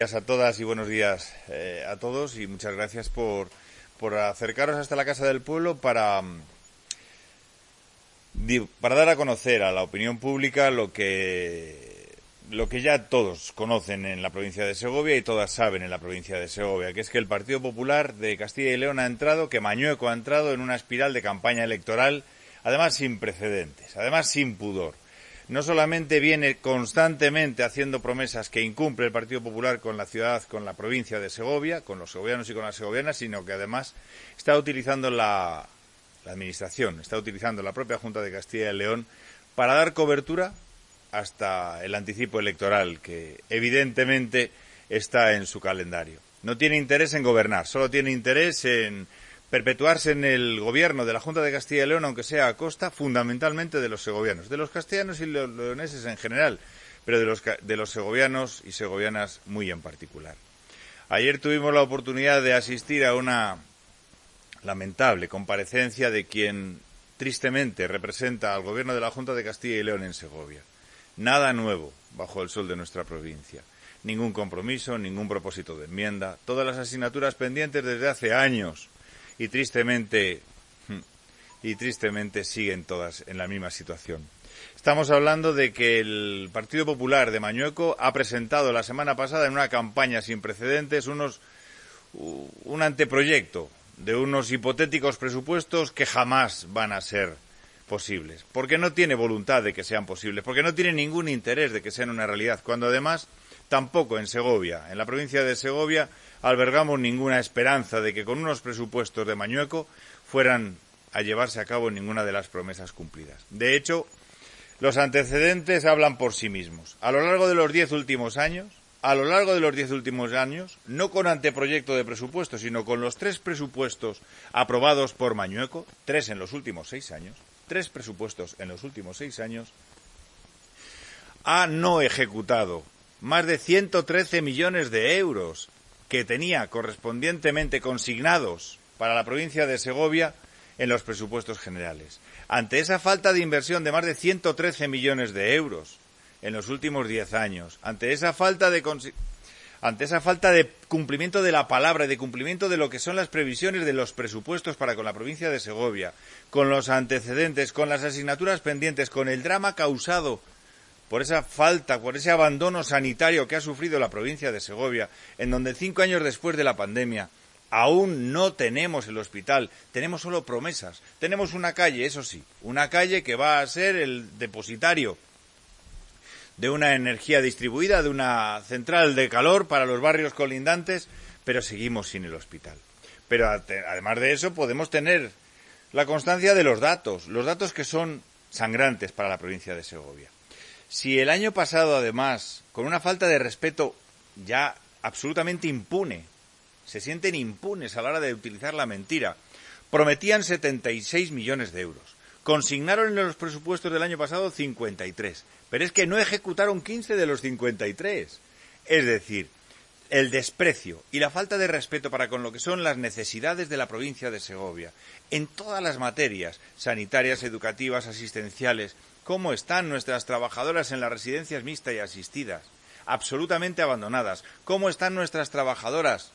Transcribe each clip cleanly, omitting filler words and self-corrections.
Gracias a todas y buenos días a todos y muchas gracias por acercaros hasta la Casa del Pueblo para dar a conocer a la opinión pública lo que ya todos conocen en la provincia de Segovia y todas saben en la provincia de Segovia, que es que el Partido Popular de Castilla y León que Mañueco ha entrado en una espiral de campaña electoral, además sin precedentes, además sin pudor. No solamente viene constantemente haciendo promesas que incumple el Partido Popular con la ciudad, con la provincia de Segovia, con los segovianos y con las segovianas, sino que además está utilizando la Administración, está utilizando la propia Junta de Castilla y León para dar cobertura hasta el anticipo electoral, que evidentemente está en su calendario. No tiene interés en gobernar, solo tiene interés en perpetuarse en el gobierno de la Junta de Castilla y León, aunque sea a costa fundamentalmente de los segovianos, de los castellanos y los leoneses en general, pero de los segovianos y segovianas muy en particular. Ayer tuvimos la oportunidad de asistir a una lamentable comparecencia de quien tristemente representa al gobierno de la Junta de Castilla y León en Segovia. Nada nuevo bajo el sol de nuestra provincia. Ningún compromiso, ningún propósito de enmienda, todas las asignaturas pendientes desde hace años. Y tristemente siguen todas en la misma situación. Estamos hablando de que el Partido Popular de Mañueco ha presentado la semana pasada en una campaña sin precedentes un anteproyecto de unos hipotéticos presupuestos que jamás van a ser posibles, porque no tiene voluntad de que sean posibles, porque no tiene ningún interés de que sean una realidad, cuando además tampoco en Segovia, en la provincia de Segovia, albergamos ninguna esperanza de que con unos presupuestos de Mañueco fueran a llevarse a cabo ninguna de las promesas cumplidas. De hecho, los antecedentes hablan por sí mismos. A lo largo de los 10 últimos años, no con anteproyecto de presupuesto, sino con los 3 presupuestos aprobados por Mañueco, 3 en los últimos 6 años, 3 presupuestos en los últimos 6 años, ha no ejecutado más de 113 millones de euros que tenía correspondientemente consignados para la provincia de Segovia en los presupuestos generales. Ante esa falta de inversión de más de 113 millones de euros en los últimos 10 años, ante esa falta de cumplimiento de la palabra y de cumplimiento de lo que son las previsiones de los presupuestos para con la provincia de Segovia, con los antecedentes, con las asignaturas pendientes, con el drama causado por esa falta, por ese abandono sanitario que ha sufrido la provincia de Segovia, en donde 5 años después de la pandemia aún no tenemos el hospital, tenemos solo promesas. Tenemos una calle, eso sí, una calle que va a ser el depositario de una energía distribuida, de una central de calor para los barrios colindantes, pero seguimos sin el hospital. Pero además de eso podemos tener la constancia de los datos que son sangrantes para la provincia de Segovia. Si el año pasado, además, con una falta de respeto ya absolutamente impune, se sienten impunes a la hora de utilizar la mentira, prometían 76 millones de euros, consignaron en los presupuestos del año pasado 53, pero es que no ejecutaron 15 de los 53. Es decir, el desprecio y la falta de respeto para con lo que son las necesidades de la provincia de Segovia, en todas las materias, sanitarias, educativas, asistenciales. ¿Cómo están nuestras trabajadoras en las residencias mixtas y asistidas? Absolutamente abandonadas. ¿Cómo están nuestras trabajadoras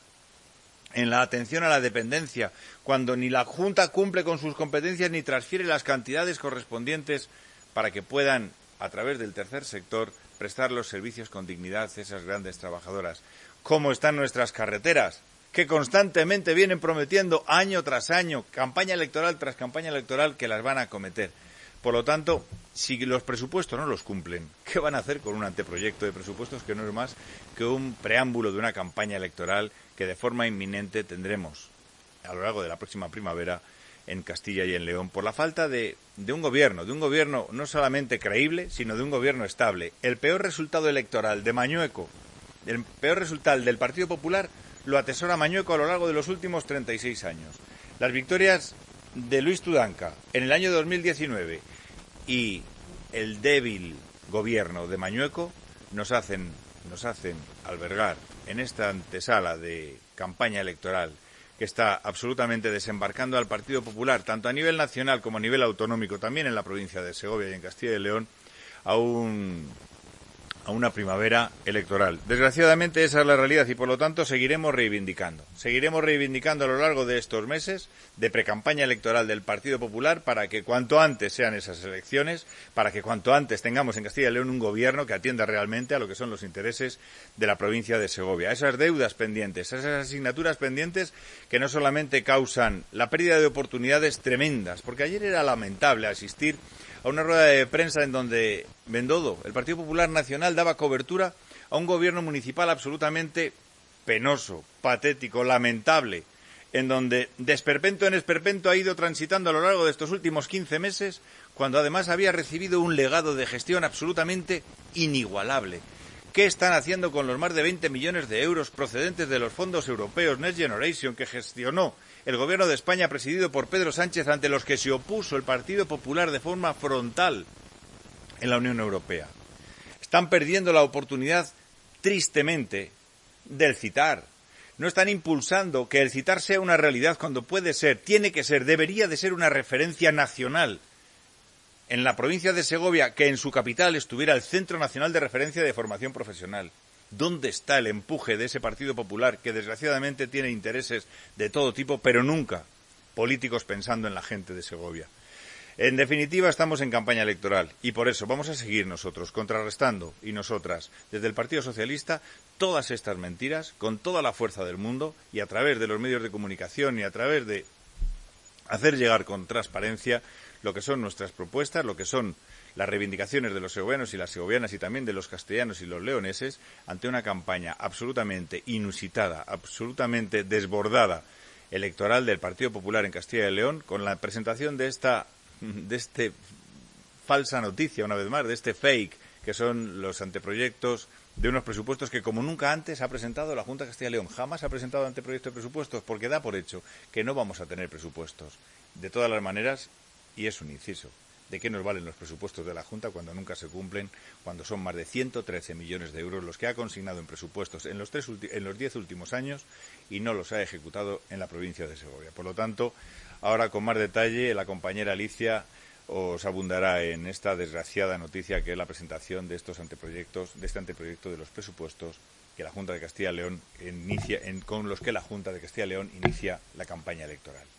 en la atención a la dependencia, cuando ni la Junta cumple con sus competencias ni transfiere las cantidades correspondientes para que puedan, a través del tercer sector, prestar los servicios con dignidad a esas grandes trabajadoras? ¿Cómo están nuestras carreteras, que constantemente vienen prometiendo año tras año, campaña electoral tras campaña electoral, que las van a acometer? Por lo tanto, si los presupuestos no los cumplen, ¿qué van a hacer con un anteproyecto de presupuestos que no es más que un preámbulo de una campaña electoral que de forma inminente tendremos a lo largo de la próxima primavera en Castilla y en León, por la falta de un gobierno no solamente creíble, sino de un gobierno estable? El peor resultado electoral de Mañueco, el peor resultado del Partido Popular, lo atesora Mañueco a lo largo de los últimos 36 años. Las victorias de Luis Tudanca en el año 2019 y el débil gobierno de Mañueco nos hacen albergar en esta antesala de campaña electoral que está absolutamente desembarcando al Partido Popular, tanto a nivel nacional como a nivel autonómico, también en la provincia de Segovia y en Castilla y León, a a una primavera electoral. Desgraciadamente esa es la realidad y por lo tanto seguiremos reivindicando. Seguiremos reivindicando a lo largo de estos meses de precampaña electoral del Partido Popular para que cuanto antes sean esas elecciones, para que cuanto antes tengamos en Castilla y León un gobierno que atienda realmente a lo que son los intereses de la provincia de Segovia. Esas deudas pendientes, esas asignaturas pendientes que no solamente causan la pérdida de oportunidades tremendas, porque ayer era lamentable asistir a una rueda de prensa en donde Bendodo, el Partido Popular Nacional, daba cobertura a un gobierno municipal absolutamente penoso, patético, lamentable, en donde de esperpento en esperpento ha ido transitando a lo largo de estos últimos 15 meses, cuando además había recibido un legado de gestión absolutamente inigualable. ¿Qué están haciendo con los más de 20 millones de euros procedentes de los fondos europeos Next Generation que gestionó el Gobierno de España presidido por Pedro Sánchez, ante los que se opuso el Partido Popular de forma frontal en la Unión Europea? Están perdiendo la oportunidad, tristemente, del CITAR. No están impulsando que el CITAR sea una realidad cuando puede ser, tiene que ser, debería de ser una referencia nacional. En la provincia de Segovia, que en su capital estuviera el Centro Nacional de Referencia de Formación Profesional. ¿Dónde está el empuje de ese Partido Popular que desgraciadamente tiene intereses de todo tipo, pero nunca políticos pensando en la gente de Segovia? En definitiva, estamos en campaña electoral y por eso vamos a seguir nosotros contrarrestando, y nosotras, desde el Partido Socialista, todas estas mentiras con toda la fuerza del mundo y a través de los medios de comunicación y a través de hacer llegar con transparencia lo que son nuestras propuestas, lo que son las reivindicaciones de los segovianos y las segovianas y también de los castellanos y los leoneses ante una campaña absolutamente inusitada, absolutamente desbordada electoral del Partido Popular en Castilla y León, con la presentación de esta falsa noticia, una vez más, de este fake, que son los anteproyectos de unos presupuestos que como nunca antes ha presentado la Junta de Castilla y León. Jamás ha presentado anteproyectos de presupuestos porque da por hecho que no vamos a tener presupuestos. De todas las maneras, y es un inciso, ¿de qué nos valen los presupuestos de la Junta cuando nunca se cumplen, cuando son más de 113 millones de euros los que ha consignado en presupuestos en los 10 últimos años y no los ha ejecutado en la provincia de Segovia? Por lo tanto, ahora con más detalle la compañera Alicia os abundará en esta desgraciada noticia que es la presentación de estos anteproyectos, de este anteproyecto de los presupuestos que la Junta de Castilla y León con los que la Junta de Castilla y León inicia la campaña electoral.